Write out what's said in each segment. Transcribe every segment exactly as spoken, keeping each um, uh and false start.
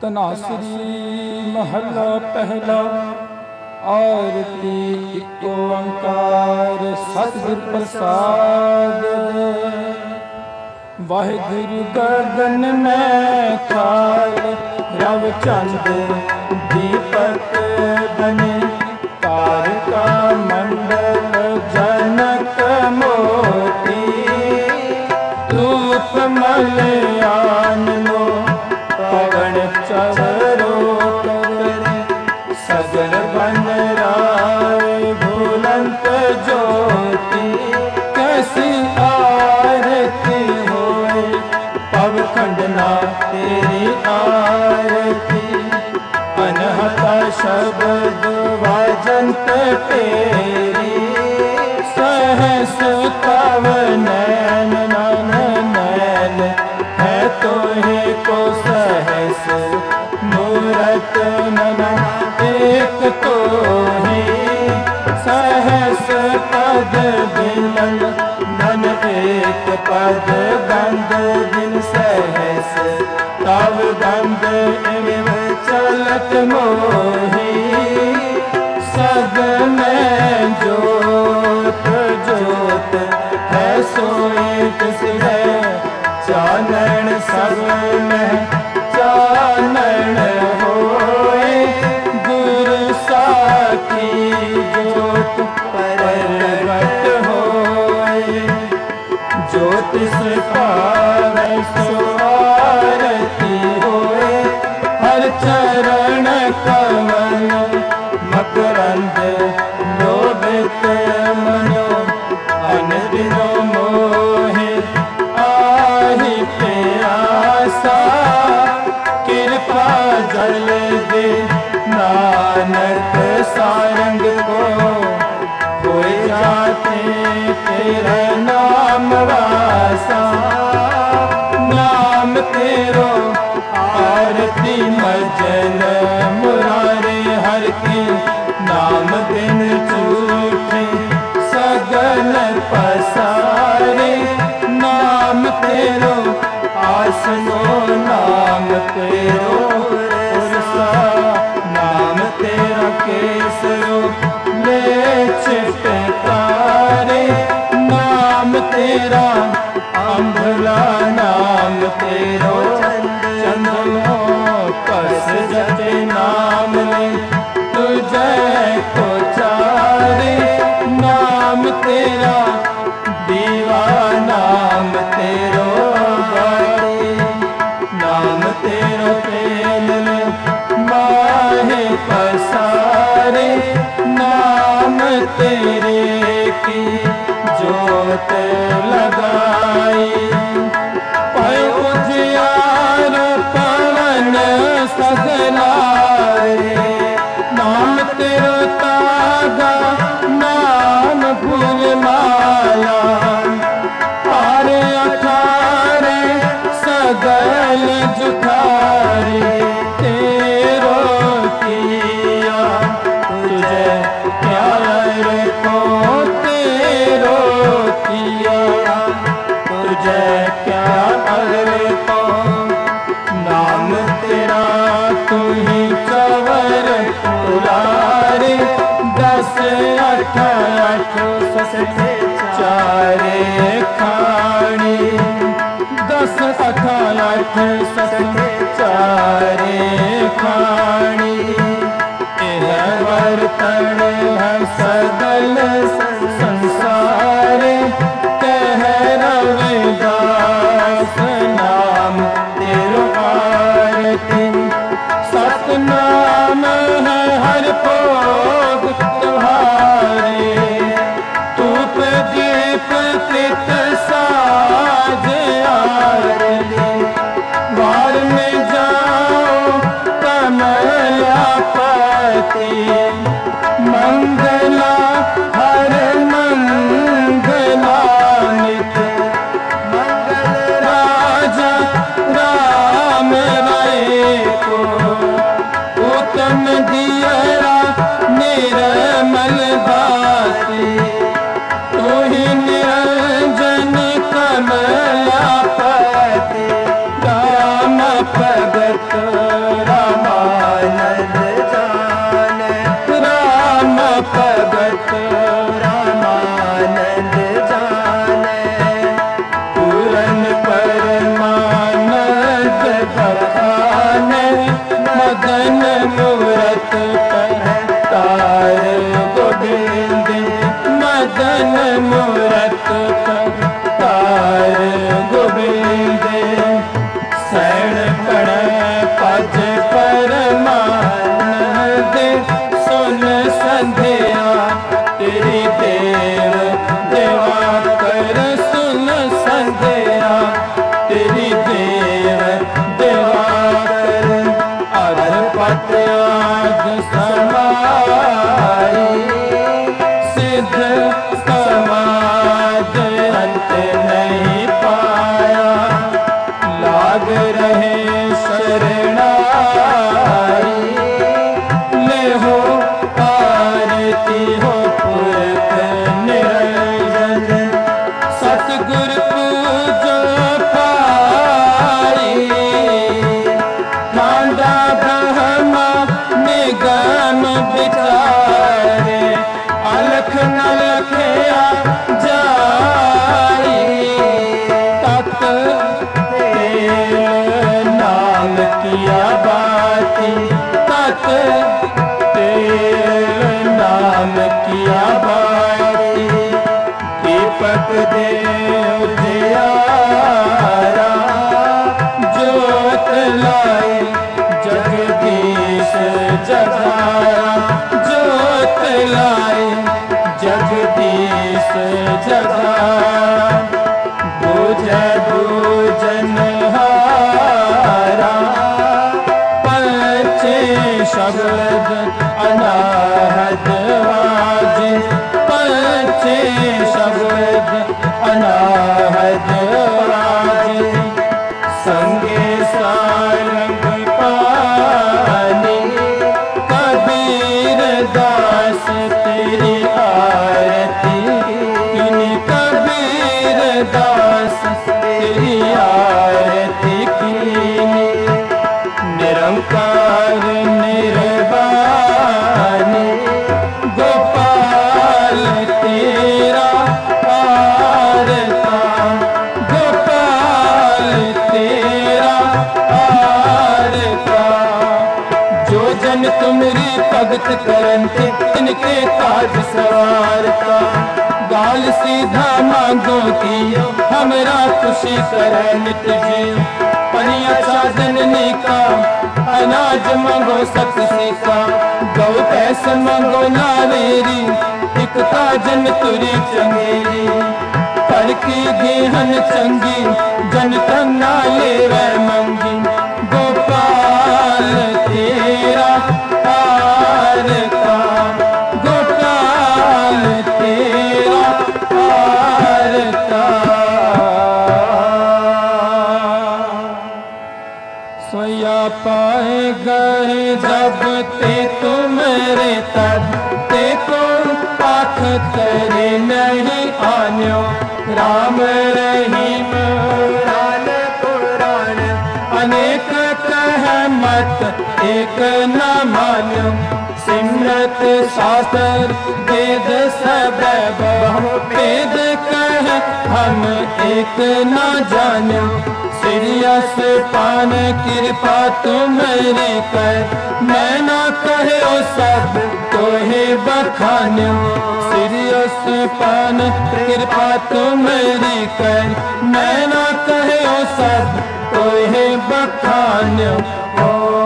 तनासरी महला पहला। आरती एक ओंकार सतगुर प्रसाद। वाहिगुरु गर्दन में खाल रव चंद दीपक बने। तारका मंडल जनक मोती। धूप मलयान लो पवन चवरो करे। सगर बन राय भूलंत ज्योति। कैसी आरती होए पव खंडना तेरी आरती। अनहता शब्द वाजंत तेरी। सहस तव नैन नैन नैन है तोहे को सहस मूरत नैन एक तो ही। सहस पद बिलन नन एक पद गंध बिन सहस तव गंध एवं चलत मोही। सद में जोत जोत है सोई तिस है। चानन सब में चानन होए। गुरु साखी जोत प्रगट होए। ज्योतिष पावै सो आरती होए। हर चरण कमल मकरंद लोभित मनो। अनदिनो मोहे आहि प्यासा। कृपा जल दे नानक सारंग को। कोई जाते तेरा नाम वासा। नाम तेरो आरती मजन मुरारे हर की। नाम बिन झूठे सगल पसारे। नाम तेरो आसनो नाम तेरो उरसा। नाम तेरा केसरो ले चिटकारे। नाम तेरा अम्भला नाम तेरो चंदनो कस जते। नाम ले तुझे को चारे। नाम तेरा दीवा नाम तेरो बारी। नाम तेरो तेल माहे पसारे। नाम तेरे की जोत लगाई। पै उजियार पवन सगलाए। नाम तेरो तागा नाम फूल माला। पारे अठारे सगल जुठारे। तेरो किया तुझे प्यार को। तेरो किया तुझे प्यार को। नाम तेरा तू ही चवर तुलारे। दस अठ अठ ससे चारे खानी। दस अठ अठ ससे चारे खानी। यह वर्तन है सगल संसारे। कह रविदास नाम तेरो आरती। सतनाम है हर भोग तुम्हारे। धूप दीप कृत साज आरती। वार में जाओ कमलापति। मंगला हर मंगला नित। मंगल राजा राम राय को। उत्तम दियरा निर्मल भाति। तू ही निरंजन कमलापति। राम भगत मदन मूरत तार गोविंद मदन मूरत तार गोविंद सैण कण पज परमानंद सुन संध्या तेरी देव देवा कर सुन संध्या तेरी देव देवा कर अरपत आज समाई सिद्ध समाज अंत नहीं पाया लाग रहे शरणाई ले हो आरती हो पुरख निरंजन सतगुर पूजो पाई मांडा ब्रह्मा निगम विचारे अलख न लखया जाई तत तेल नाम किया बाती तत तेल नाम किया बाती दीपक दे उजियारा ज्योत लाए जगदीश जगारा ज्योत लाए जगदीश जगारा बुझे बुझन हारा पंचे शब्द अनाहत वाजे पंचे शब्द अनाहत वाजे संगे सारंग पानी कबीर दास तेरी आरती किनी कबीर दास तेरी आरती कीनी निरंकार निर्वाणी गोपाल तेरा आरता गोपाल तेरा आरता जो जन तुमरी भगत करंते इनके काज सवारता गाल सीधा मांगो कियो हमरा खुशी करे नित जियो पनिया साधन का अनाज मांगो सकसी का गौ पैसे मांगो नावेरी एक काजन तुरी चंगेरी कर की गेहन चंगी जन तन्ना ले वै मंगी गोपाल तेरा आरता गोपाल तेरा आरता सोया पाए गए जब ते तुमरे तब ते को पाख तेरे नहीं आन्यो राम रहीम पुराण पुराण अनेक कह मत एक न मान्यो सिमरत शास्त्र वेद सब बहु वेद कह हम एक न जान्यो सिरियस पान कृपा तुम्हारी कर मैं ना कहे ओ सब तोहे बखान्यो सिरियस पान कृपा तुम्हारी कर मैं ना कहे ओ सब तोहे बखान्यो ओ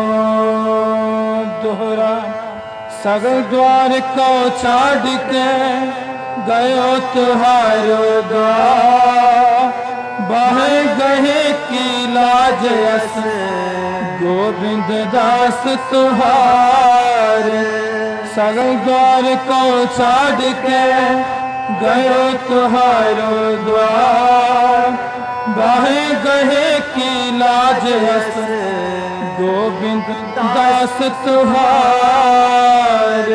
दोहरा सगल द्वार को छाड़ के गयो तुहारो द्वार बाहे गहे की लाज अस गोविंद दास तुहार सगल द्वार को छाड़ के गयो तुहारो द्वार बाहे गहे की लाज अस गोविंद दास तुहार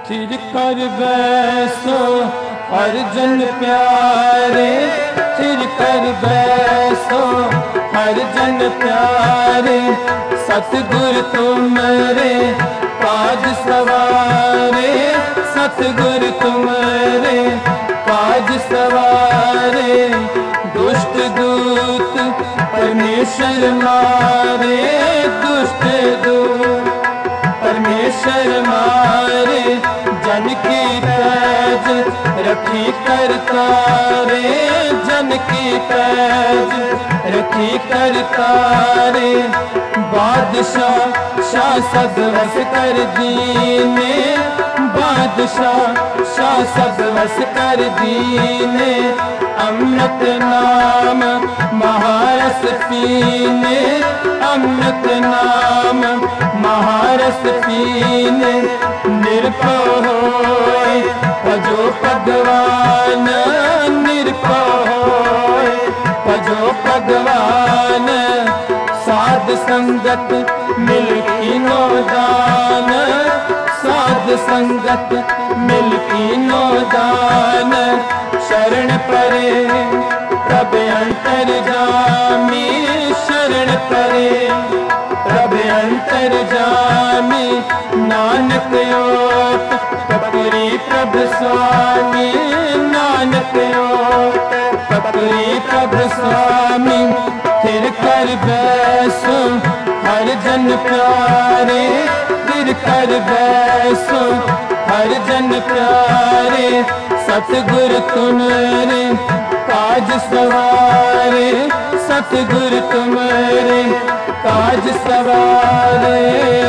थिर कर बैसो हर जन प्यारे, थिर कर बैसो हर जन प्यारे। सतगुर तुमरे काज सवारे, सतगुर तुमरे काज सवारे। दुष्ट दूत परमेश्वर मारे, दुष्ट दूत परमेश्वर मारे। जन की पैज रखी करतारे, जन की पैज रखी करतारे। बादशाह शाह सब वस कर दीने, बादशाह शाह सब वस कर दीने। अमृत नाम महारस पीने, अमृत नाम महारस पीने। निरपय होए भजो भगवान, निरपय होए भजो भगवान। साध संगत मिल कीनो दान, साध संगत मिल कीनो दान। शरण परे प्रभ अंतर जामी, शरण परे प्रभ अंतर जामी। नानक ओट पकड़ी प्रभ स्वामी, नानक ओट पकड़ी प्रभ स्वामी। थिर कर बैसो हर जन प्यारे, थिर कर बैसो हर जन प्यारे। सतगुर तुमरे काज सवारे, सतगुर तुमरे काज सवारे।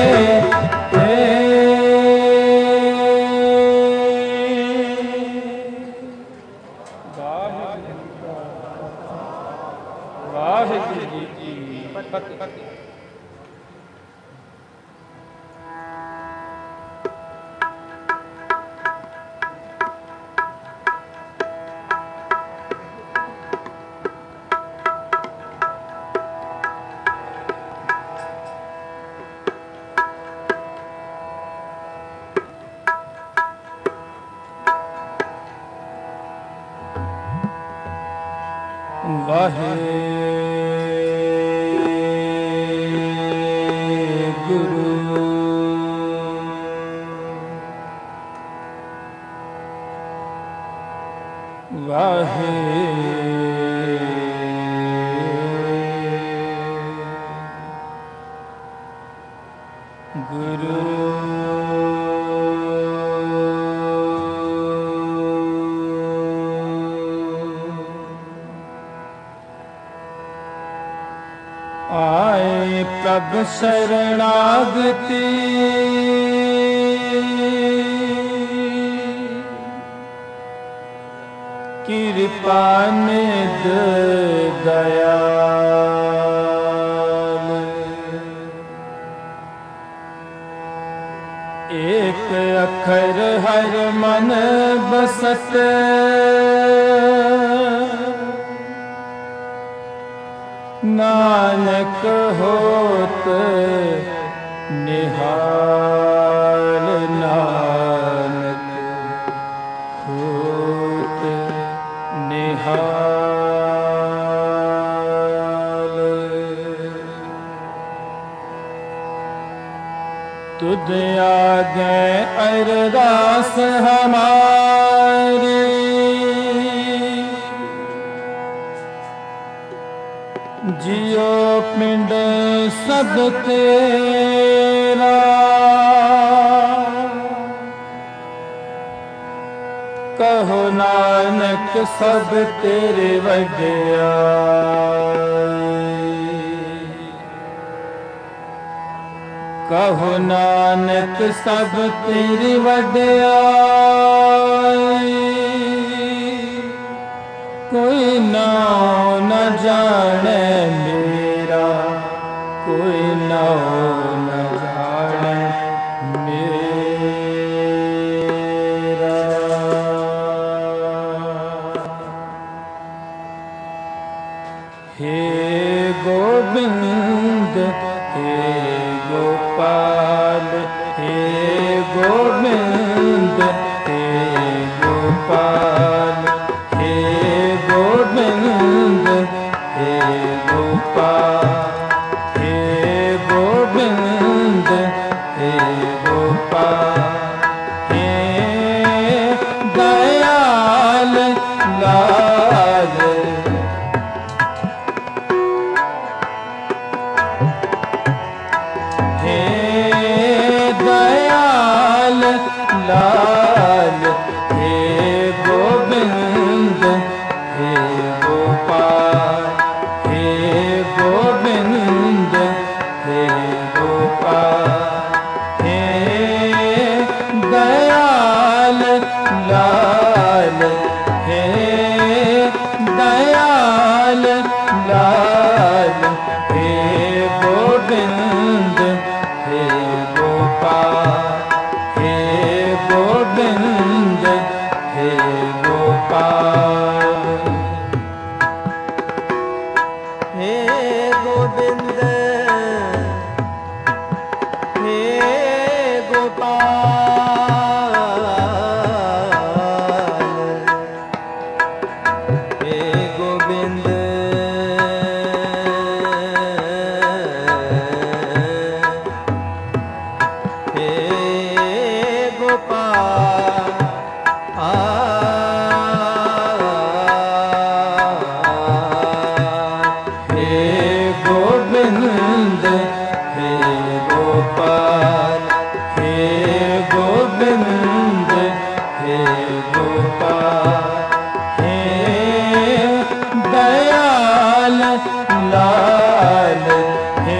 वाहिगुरू जी की फतेह। वाहे गुरु वाहे गुरु। आए प्रभ शरणागति, कृपा निध दयाल। एक अखर हर मन बसत, नानक होत निहाल, नानक होत निहाल। तुध आगे अरदास हमारी, जियो पिंड सब तेरा। कहो नानक सब तेरे वड्याई, कहो नानक सब तेरी वड्याई। कोई नाम न जाने मेरा, कोई नाम न जाने मेरा। हे गोविंद हे गोपाल, हे गोविंद दयाल लाल हे दयाल लाल हे गोविंद हे गोपाल हे गोविंद हे गोपाल हे दयाल लाल हे दयाल लाल हे गोविंद हे गोपाल हे गोविंद हे गोपाल हे गोविंद हे गोपाल हे गोविंद हे गोपाल हे गोविंद हे गोपाल हे गोविंद हे गोपाल हे दयाल लाल हे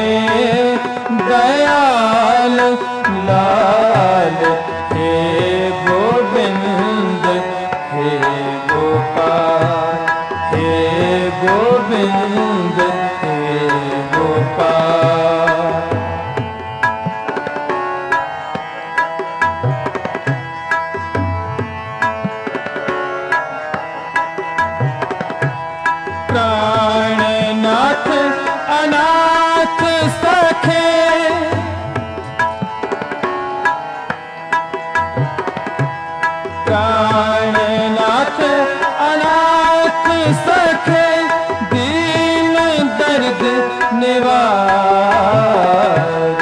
दयाल लाल हे गोविंद हे गोपाल हे गोविंद हे गोपाल प्राणनाथ अनाथ सखे प्राणनाथ अनाथ सखे दीन दर्द निवार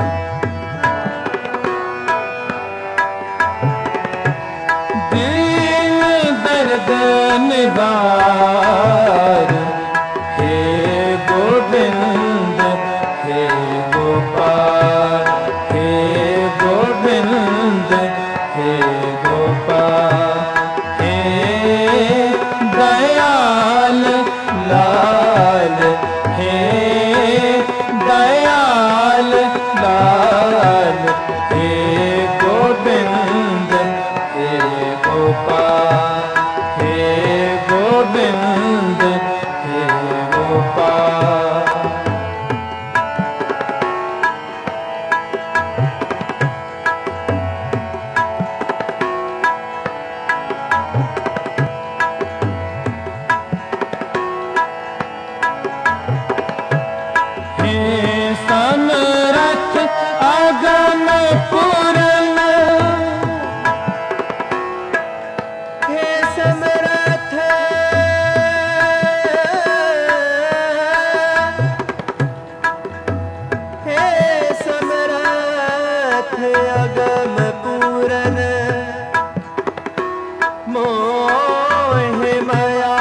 दीन दर्द निवार हे गोविंद हे गोपाल हे गोविंद हे गोपाल हे दयाल लाल हे दयाल लाल हे गोविंद हे गोपाल हे गोविंद हे गोपाल हे समरथ अगम पूरन हे समरथ हे समरथ अगम पूरन मोह माया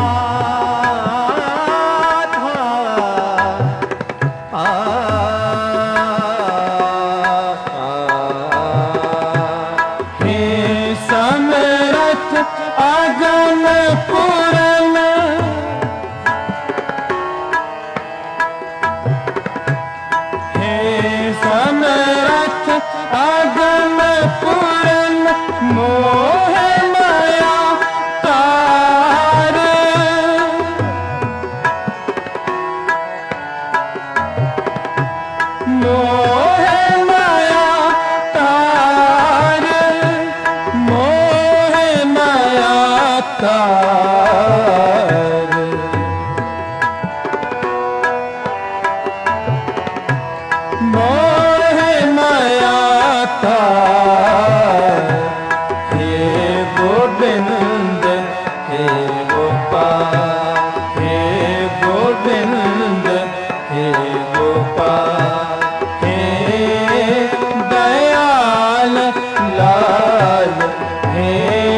था आ हे समरथ अगम पूरन हे समरथ अगम पूरन मोह माया तार मोह माया तार मोह माया तार मोह माया तार हे गोविंद हे गोपाल हे गोविंद हे गोपाल हे दयाल लाल हे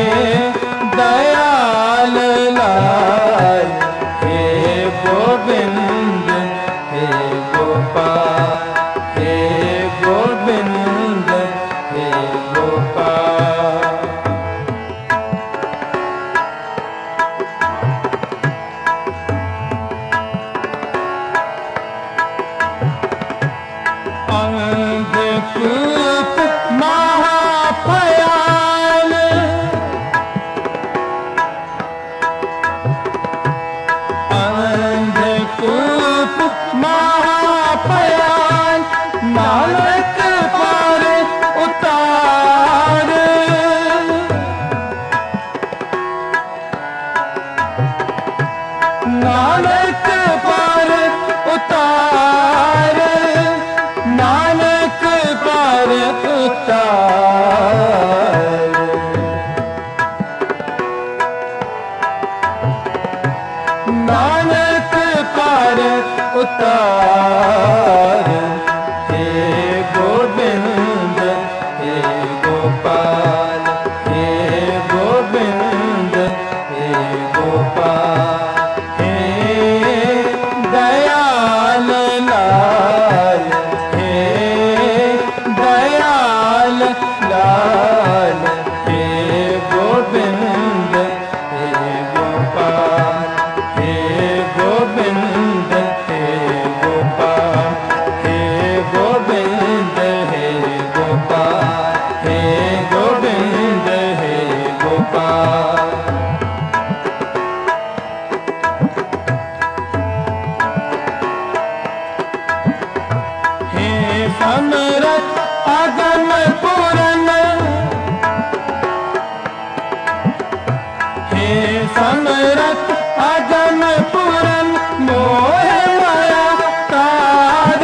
समरथ अजम पूरन मोह माया तार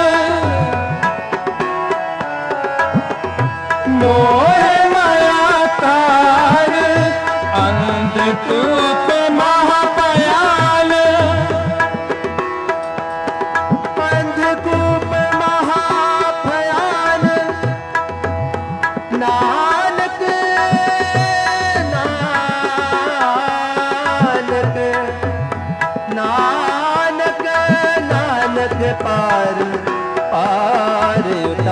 मोह माया तार अंधकूप महाभयाल अंधकूप महाभयाल नानक नानक नानक नानक पार पार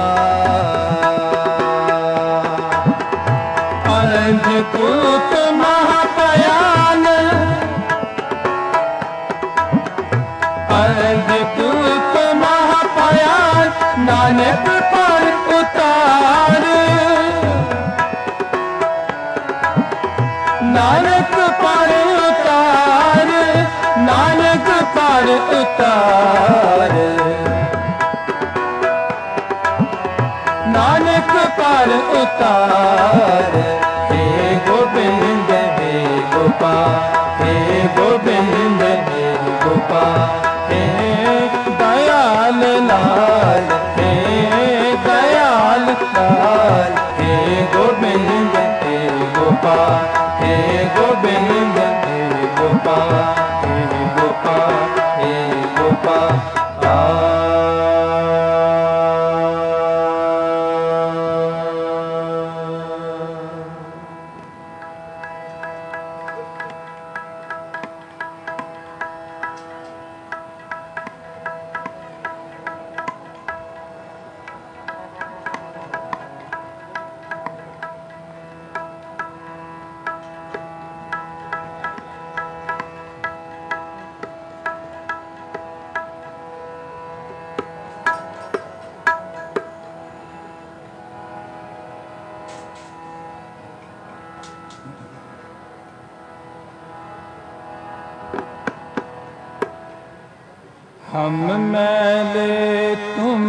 उतार अंधकूप महाभयाल अंधकूप महाभयाल नानक पर उतार नानक पर उतार नानक पर उतार नानक पर उतार हे गोविंद हे गोपाल हे गोविंद हे गोपाल हे दयाल लाल हे दयाल लाल हे गोविंद हे गोपाल हे गोविंद हे गोपाल हे गोपाल हे गोपाल आ हम मैले तुम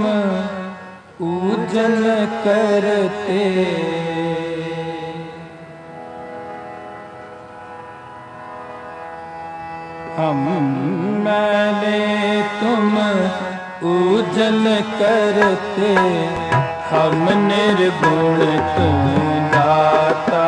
उजल करते हम मैले तुम उजल करते हम निर्गुण तुम दाता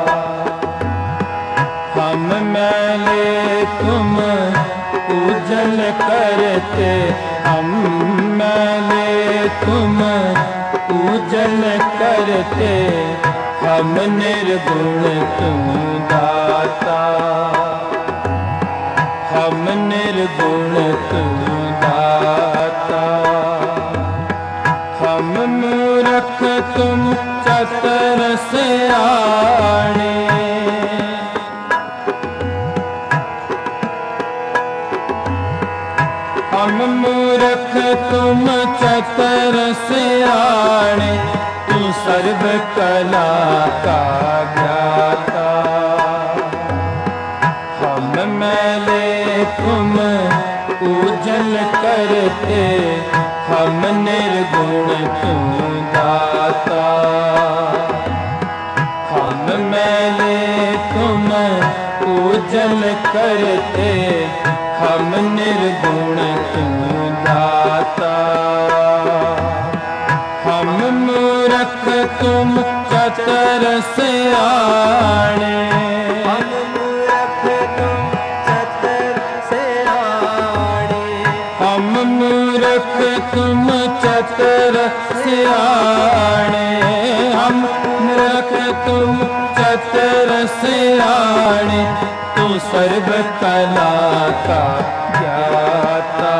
हम मैले तुम उजल करते हम मैले तुम उजल करते हम निर्गुण तुम दाता हम निर्गुण तुम दाता हम मूर्ख तुम चतर सियाणे हम मूर्ख तुम चतर सियाणे तू सर्व कला का ज्ञाता हम मैले तुम उजल करते हम निर्गुण तुम दाता हम मैले तुम उजल करते हम निर्गुण तुम दाता हम मूर्ख तुम चतर सियाणे हम मूर्ख तुम चतर सियाणे हम मूर्ख तुम चतर सियाणे हम मूर्ख तुम चतर सियाणे तू सर्व कला का ज्ञाता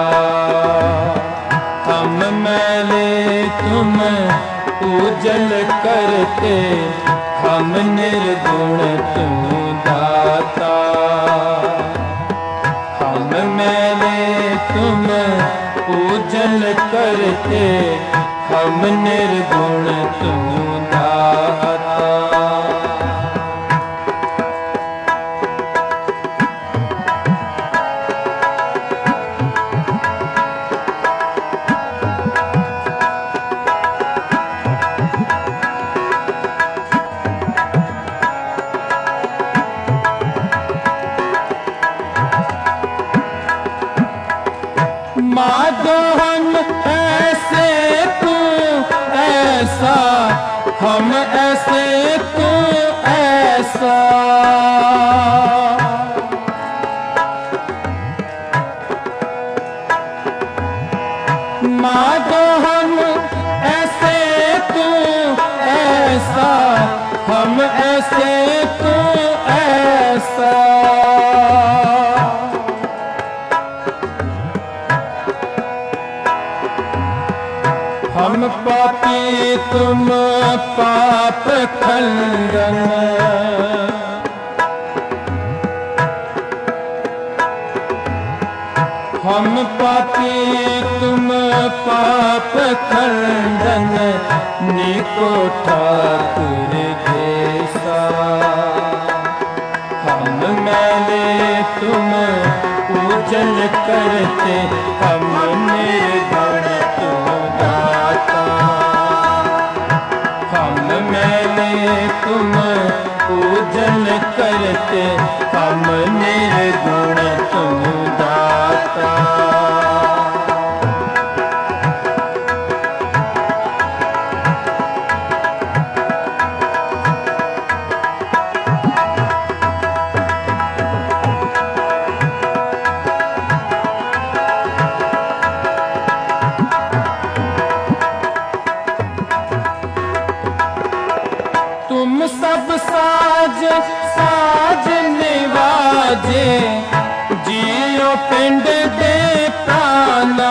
हम मैले तुम उजल करते हम निर्गुण तुम दाता हम मैले तुम उजल करते हम निर्गुण तुम दाता पाप खंडन। हम पापी तुम पाप खंडन, निको ठाकुर जैसा। हम मैले तुम पूजन करते, हम निर्गुण तुम दाता। हम मैले तुम पूजन करते, हम निर्गुण तुम दाता। तुम सब साज साज निवाजे, जियो पिंड दे प्राणा।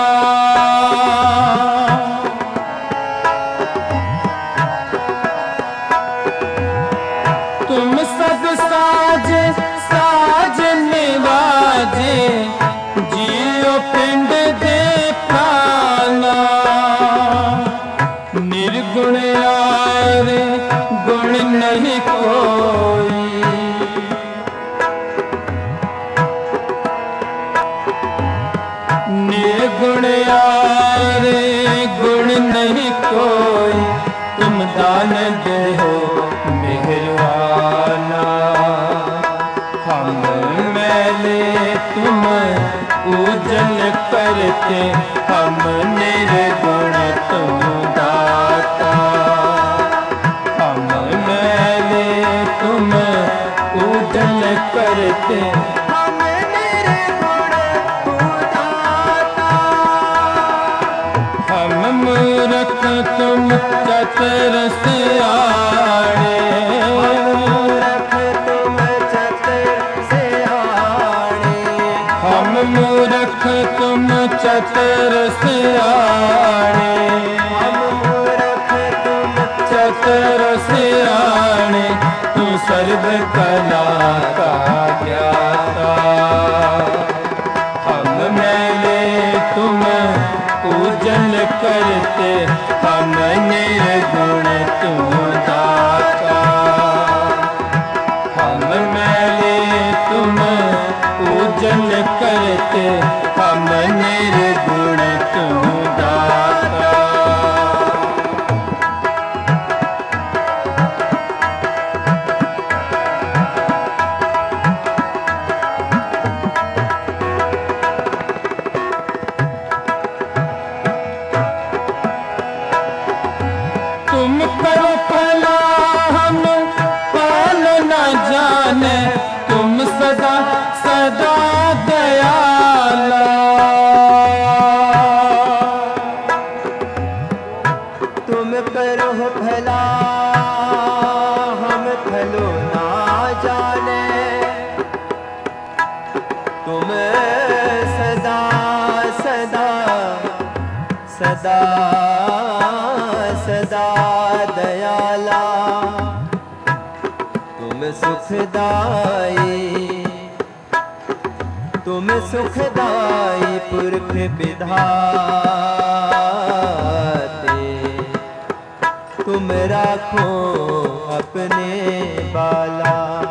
तुम सब साज साज निवाजे, जियो पिंड दे प्राणा। निर्गुण यारे गुण नहीं कोई, निर्गुण यारे गुण नहीं कोई। तुम दान दे हो मेहरबाना। हम मैले तुम पूजन करते, हम निर्गुण तुम दाता। हम मैले तुम पूजन करते, हम निर्गुण दाता। हम मूर्ख तुम चतुर सियाणे। मूर्ख तुम चतुर सियाणे। हम मूर्ख तुम चतुर सियाणे। हम मूर्ख तुम चतुर सियाणे, तू सर्व कला का ज्ञाता। हम मैले तुम पूजन करते, हम निर्गुण तुम दाता। हम मैले तुम पूजन करते, हम निर्गुण तुम दाता। तुम करो भला हम पाल न जाने, तुम सदा सदा दयाला। तुम करो भला हम भलो ना जाने। तुम सदा सदा सदा सदा दयाला। तुम सुखदाई तुम सुखदाई पुरख विधाते। तुम राखो अपने बाला।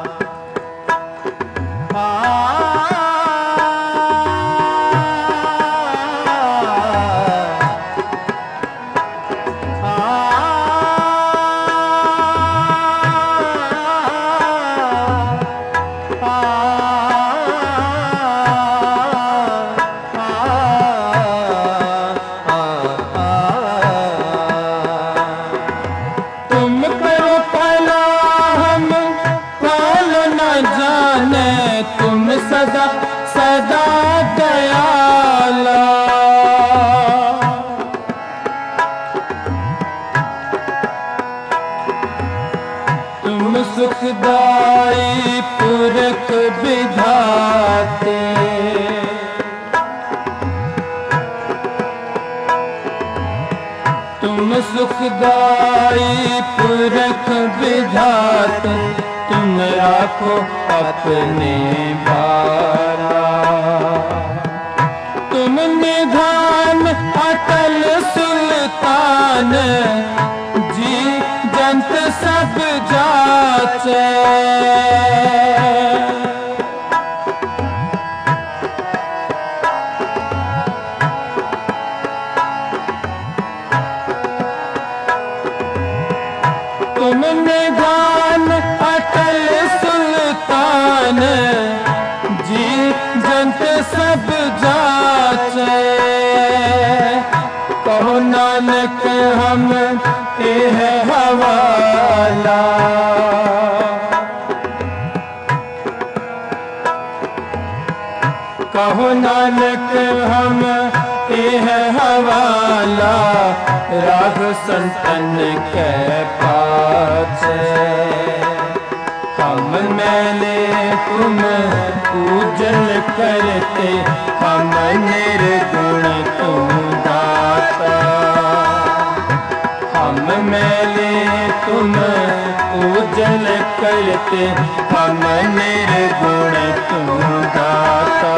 सदा सदा दयाला। तुम सुखदाई पुरख विधाते। तुम तुम सुखदाई पुरख विधाते, तुम राखो अपने बाला। तुम निधान अटल सुल्तान, जी जंत सब जाचे। तुम निधान अटल सुल्तान, जी जंत सब जाचे। कहो नानक हम तेह हवाला, कहो नानक हम तेह हवाला, राग संतन के पाछे। हम मैले तुम पूजन करते, हम निर्गुण तुम दाता। हम मैले तुम पूजन करते, हम निर्गुण तुम दाता।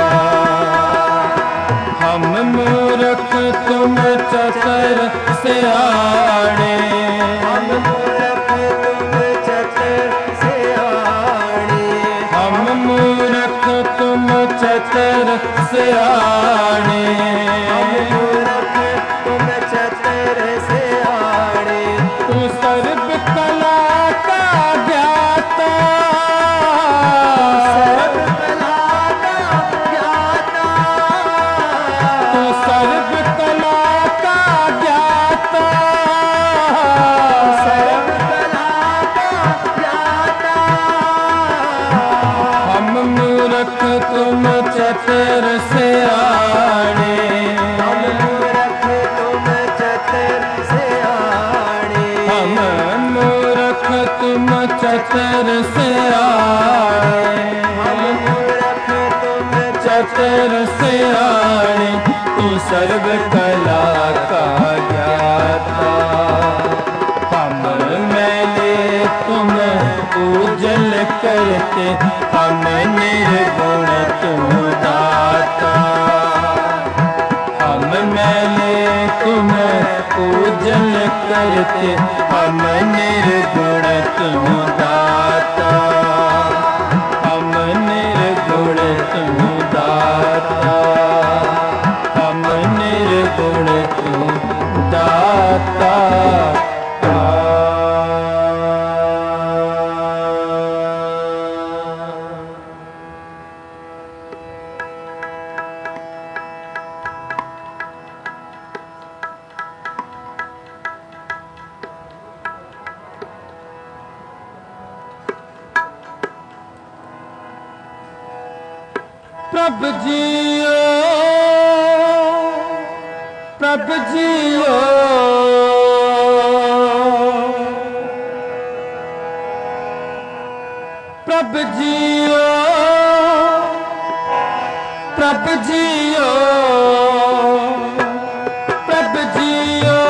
हम मूर्ख तुम चतर सियाणे, हम मूर्ख तुम चतर सियाणे। हम मूर्ख तुम चतर सियाणे। हम मूर्ख तुम चतर सियाणे। तू सर्व कला का ज्ञाता, सर्व कला का ज्ञाता। तू सर्व कला का ज्ञाता। सर्व कला का ज्ञाता। हम मूर्ख तुम चतर सियाणे। हम मूर्ख तुम चतर सियाणे। हम मूर्ख तुम चतर सियाणे। हम मूर्ख तुम चतर सियाणे, तू सर्व कला का ज्ञाता। हम मैले तुम पूजन करते, हम निर्गुण तुम दाता। हम मैले तुम पूजन करते, हम निर्गुण तुम दाता। हम निर्गुण तुम दाता। हम निर्गुण तुम दाता। प्रभ जियो, प्रभ जियो, प्रभ जियो, प्रभ जियो, प्रभ जियो,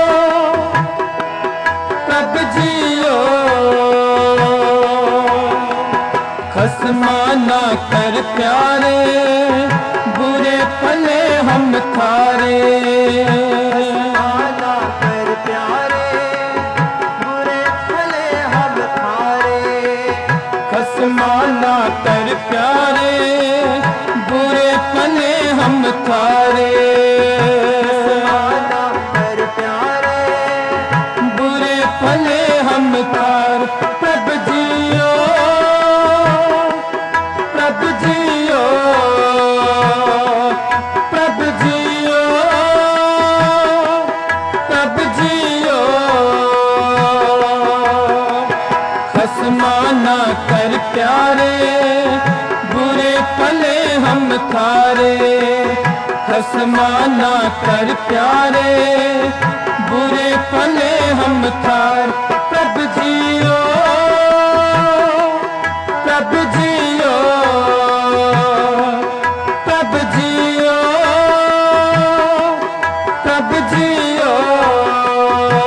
प्रभ जियो। खसमा ना कर प्यारे, बुरे भले हम थारे। आना कर प्यारे, बुरे भले हम थारे। खसमा ना कर प्यारे, बुरे भले हम थारे। आना कर प्यारे, बुरे भले हम थार। प्रभ जियो, प्रभ जियो, प्रभ जियो, प्रभ जियो। खसमा ना कर प्यारे, बुरे भले हम थारे। खसमा ना कर प्यारे, बुरे भले हम थार। प्रभ जियो, प्रभ जियो, प्रभ जियो, प्रभ जियो।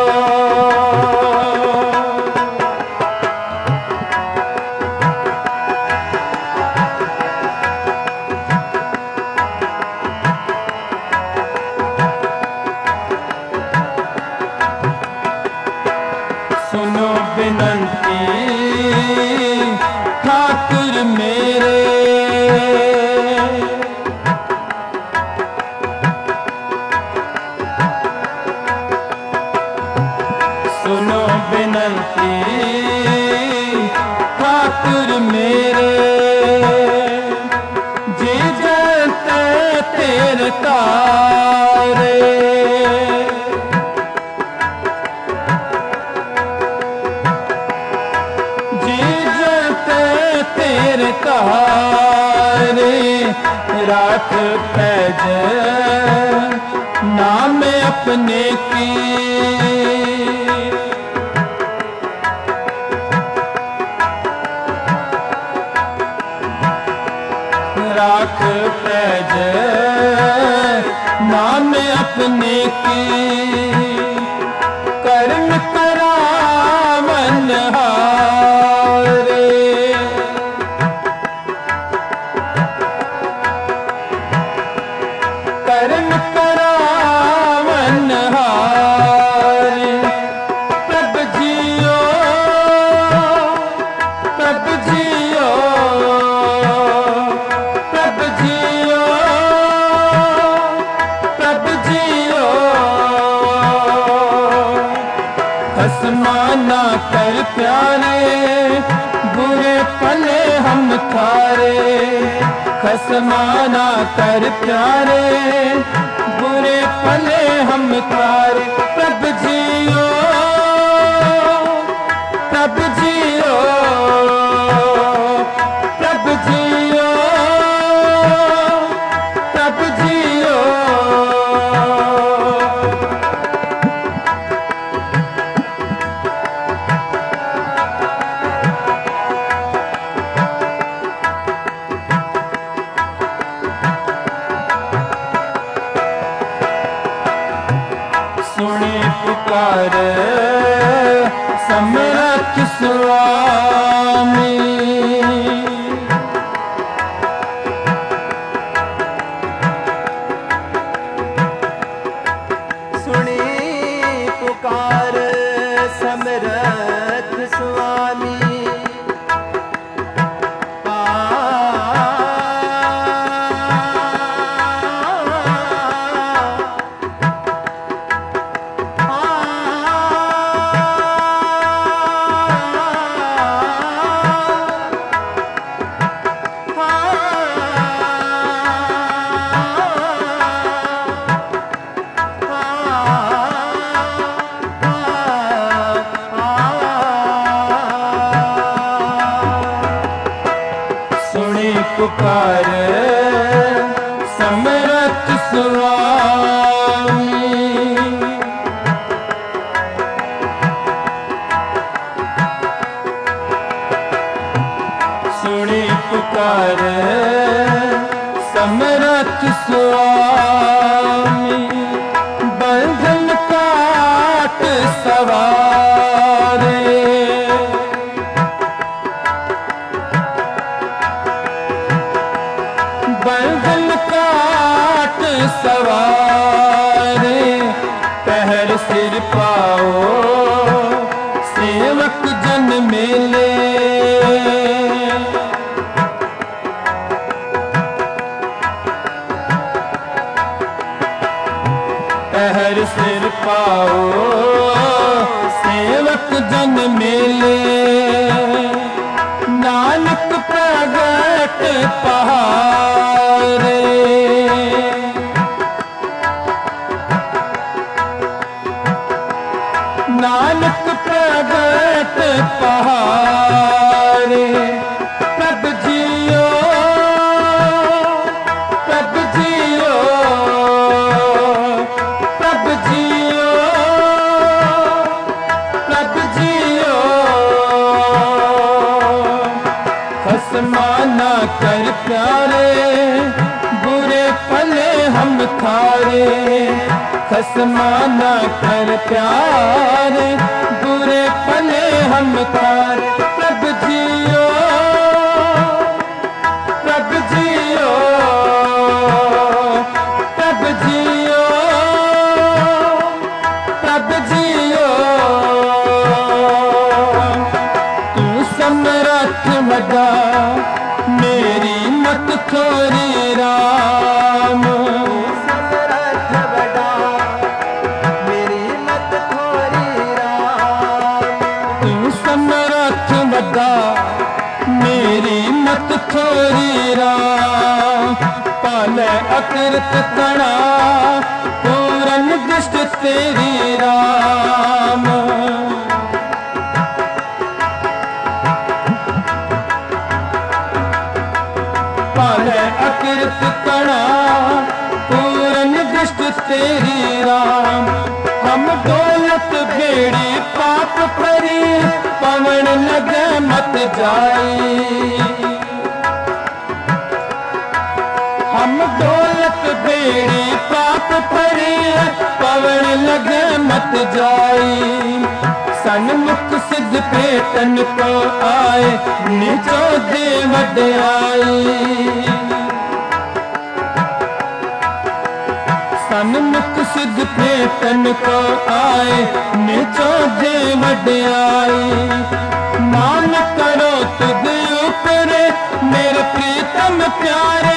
पुर मेरे जी जते तेरे तारे जी जते तेरे तारे राख पैज नाम अपने की राख पैज नाम अपने की कर्म करावन हारे कर्म करावन हारे प्रभ जियो प्रभ जियो प्रभ जियो प्रभ जियो खसमाना कर प्यारे बुरे पले हम थारे खसमाना कर प्यारे बुरे पले हम थारे प्रभ जियो प्रभ जियो प्रभ जियो प्रभ जियो सुने पुकार समरथ स्वामी सुनी पुकार समरथ स्वामी सुने पुकार समरथ स्वामी सुने पुकार समरथ स्वामी बंधन काट सवारे बंधन काट सवारे पहर सिर पाओ सेवक जन मेले पहर सिर पाओ सेवक जन मेले नानक प्रगट पहारे नानक प्रगट पहारे प्रभ जियो प्रभ जियो प्रभ जियो प्रभ जियो खसमाना कर प्यारे बुरे पले हम थारे खसमाना कर प्यारे बुरे पले हम थारे प्रभ जियो प्रभ जियो प्रभ जियो प्रभ जियो तू समरथ वदा मेरी मत थोरी राम समरथ बड़ा मेरी मत थोरी राम तू समरथ वदा मत थोरी राम, पाले अकृत कणा पूरन दृष्ट तेरी राम। पाले अकृत कणा पूरन दृष्ट तेरी राम। हम दौलत भेड़ी पाप परी, पवन लगे मत जाई। हम दौलत भेड़ी पाप परी, पवन लगे मत जाई। सन्मुख सिद्ध पेटन को आए, नीचो दे वड्याई। सन्मुख सिद्ध पेटन को आए, नीचो दे वड्याई। मान करो तुझ ऊपर मेरे प्रीतम प्यारे,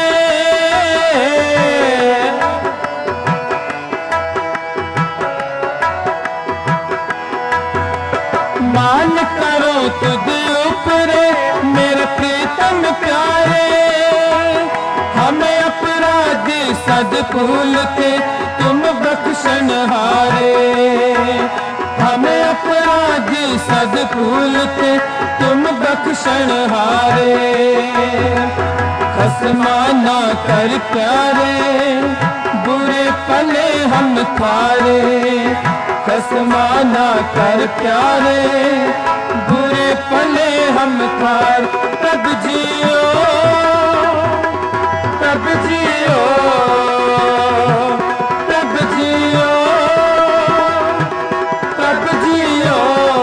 मान करो तुझ ऊपर मेरे प्रीतम प्यारे। हमें अपराधी सद फूल के तुम बख्शन हारे, हमें अपराधी सद फूल के तुम बख्शन हारे। खसमा ना कर प्यारे, बुरे पले हम थारे। खसमा ना कर प्यारे, बुरे पले हम थार। तब जियो तब जियो तब जियो तब जियो।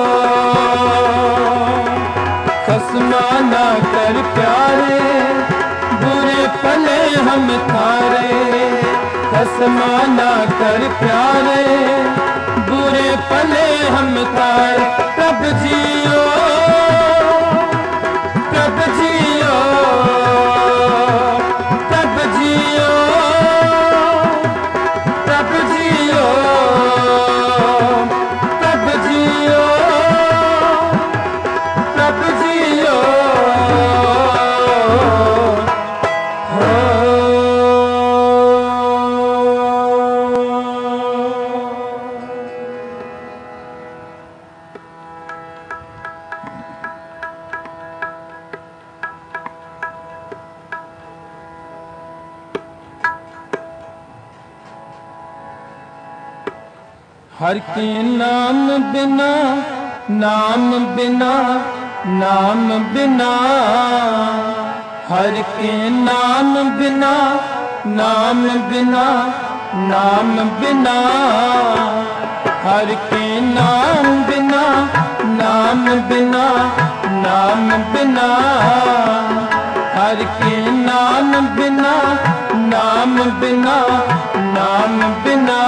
खसमा ना कर प्यारे, बुरे पले हम थारे। खसमा ना कर प्यारे, बुरे पले हम थार। तब जियो तब जियो तब जियो तब जियो तब जियो तब जियो। हर के नाम बिना नाम बिना नाम बिना, हर के नाम बिना नाम बिना नाम बिना, हर के नाम बिना नाम बिना नाम बिना, हर के नाम बिना नाम बिना नाम बिना।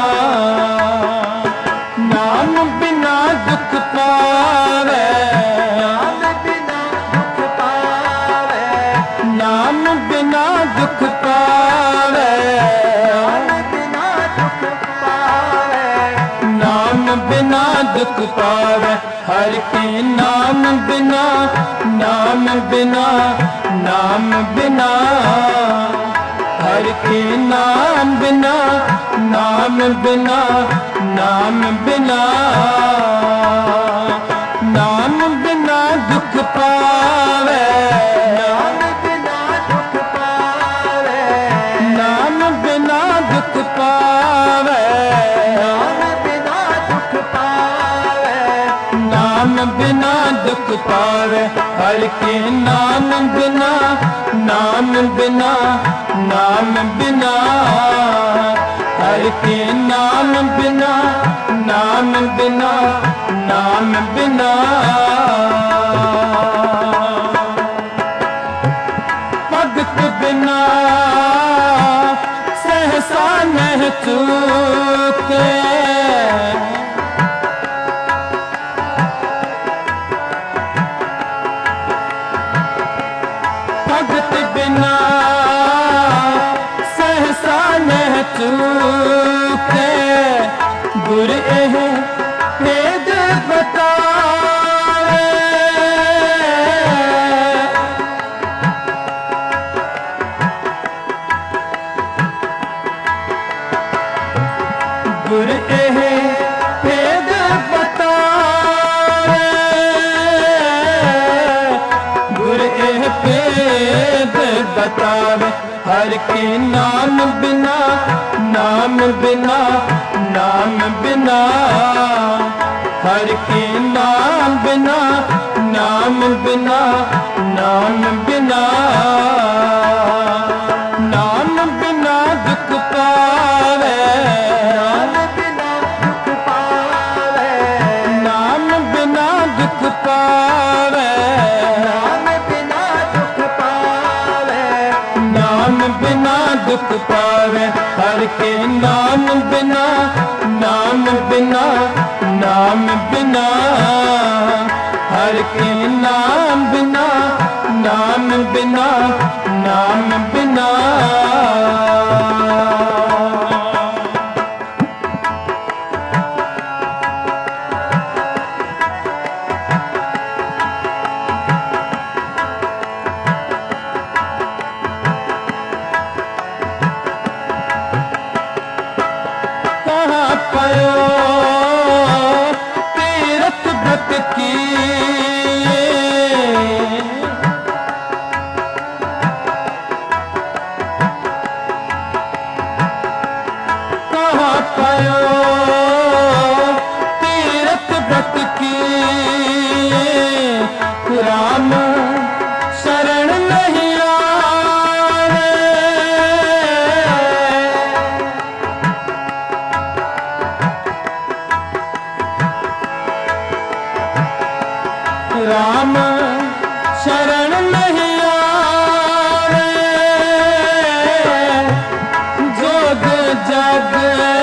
नाम बिना दुख पावे, नाम बिना दुख पावे, नाम बिना दुख पावे, नाम बिना दुख पावे, नाम बिना दुख पावे। हर के नाम बिना नाम बिना नाम बिना, हर के नाम बिना नाम बिना नाम बिना। नाम बिना दुख पावे, नाम बिना दुख पावे, नाम बिना दुख पावे, नाम बिना दुख पावे, नाम बिना दुख पावे। हर के नाम बिना नाम बिना नाम बिना, हर के नाम बिना नाम बिना नाम बिना। भगत बिना सहसा नहीं चूके, भगत बिना सहसा नहीं चूके। गुर एह भेद बतावे, एह भेद बतावे। हर के नाम बिना, नाम बिना, नाम बिना, हर के नाम बिना, नाम बिना, नाम बिना, नाम बिना दुख पावे, नाम बिना दुख पावे, नाम बिना दुख पावे, नाम बिना दुख पावे, नाम बिना दुख पावे। हर के नाम बिना, नाम बिना, नाम बिना, हर के नाम बिना, नाम बिना, नाम बिना। कहाँ पयो तीरथ व्रत की, कहाँ पयो तीरथ व्रत की, राम शरण नहीं आवे, राम शरण नहीं आवे, जोग जग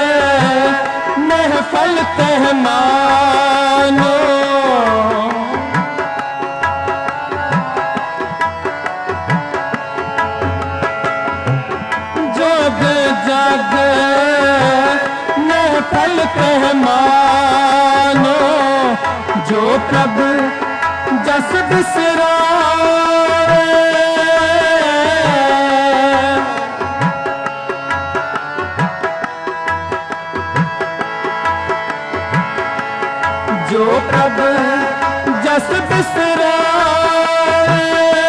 महफल कह मानो, जोग जग महफल कह मानो, जो प्रभु जस बिसरावे, जो प्रभु जस बिसरावे,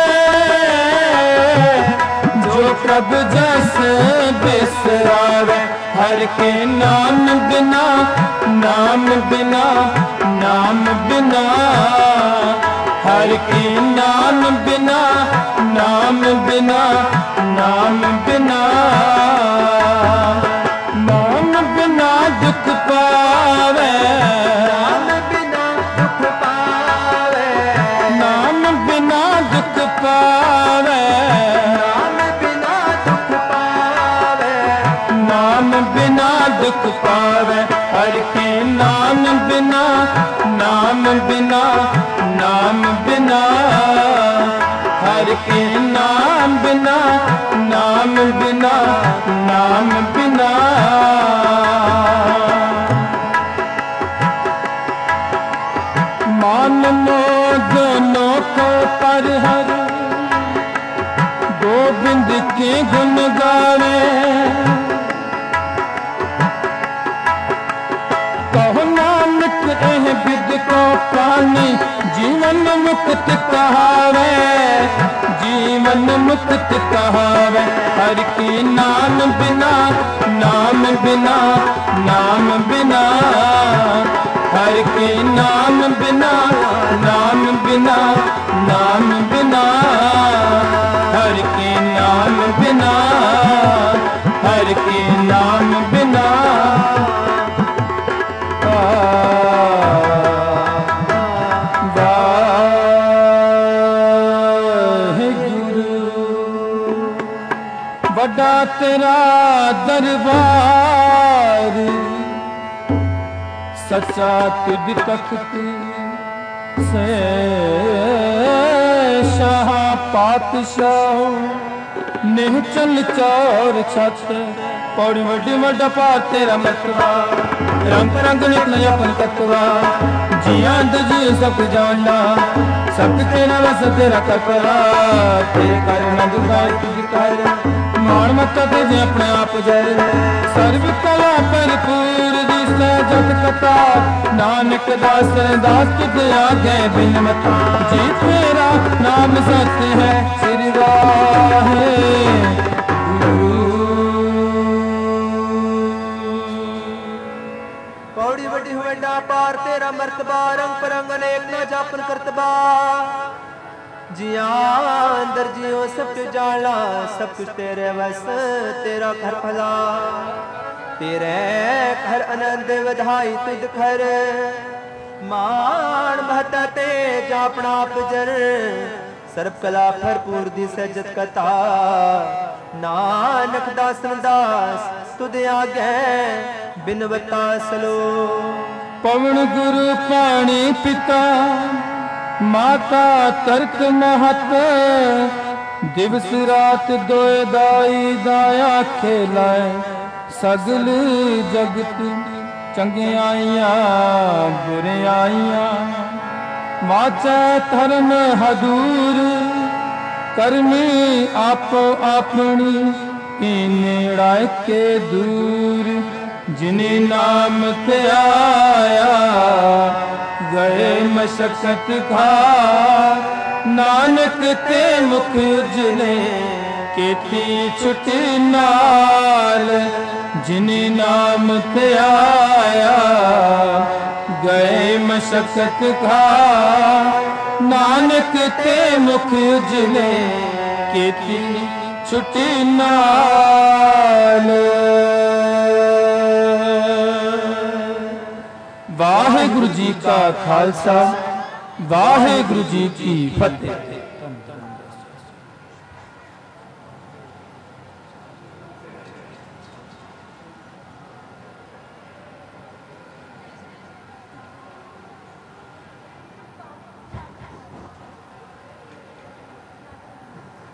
जो प्रभु जस बिसरावे। हर के नाम बिना, नाम बिना, नाम बिना, हर के नाम बिना, नाम बिना, नाम बिना, नाम बिना दुख पावे, नाम बिना दुख पावे, नाम बिना दुख पावे, नाम बिना दुख पावे, नाम बिना दुख पावे। हर के नाम बिना, नाम बिना, नाम बिना, हर के नाम बिना, नाम बिना, नाम बिना। मान लो दोनों को पर हर गोविंद के गुण गावे, कहो नानक एह विद को पानी, जीवन मुक्त कहावे, जीवन मुक्त कहावे। हर की नाम बिना, नाम बिना, नाम बिना, हर के नाम बिना, नाम बिना, नाम बिना, हर के नाम बिना, हर के नाम बिना। बड़ा तेरा दरबार, सच्चा तुझ तख्त से शाह पातशाह, निहचल चौर छत, पौड़ी वड्डी वड्डा पार तेरा मतवा, रंग रंग निकल अपन तत्वा, जिया जी सब जानना, सब तेरा वस तेरा कपड़ा, तेरे कर न दुखाए तुझ कर ਮਾਣ ਮੱਤਾ ਤੇ ਜੇ ਆਪਣੇ ਆਪ ਜਾਏ ਸਰਬ ਕਲਾ ਭਰਪੂਰ ਦਿਸੈ ਜਤ ਕਥਾ ਨਾਨਕ ਦਾਸ ਦਾਸ ਤੁਧ ਆਗੇ ਬਿਨ ਮਤਾ ਜੀ ਤੇਰਾ ਨਾਮ ਸਤ ਹੈ ਸ੍ਰੀ ਵਾਹਿਗੁਰੂ। पौड़ी वड्डी हुएंडा पार तेरा मर्तबा रंग परंग अनेक न जापन करतबा जिया अंदर जियो सब कुछ जाला सब कुछ तेरे वस तेरा घर भला तेरे घर आनंद वधाई तुद घर मान महता ते जापना पजर सर्व कला भरपूर दी सजत कथा नानक दासन दास तुद आगे बिनवता सलो। पवन गुरु पाणी पिता माता तरक महत दिवस रात दोए दाई दाया खेलाए सगल जगत चंगियाइयां बुरियाइयां वाचा धर्म हदूर करमी आपो अपनी नेड़ा के दूर जिने नाम ते आया गए मशक्कत घार नानक ते मुख उजले केती छुटी नाल जिने नाम ते आया गए मशक्कत घार नानक ते मुख उजले केती छुटी नाल। वाहिगुरु जी का खालसा वाहिगुरु जी की फतेह।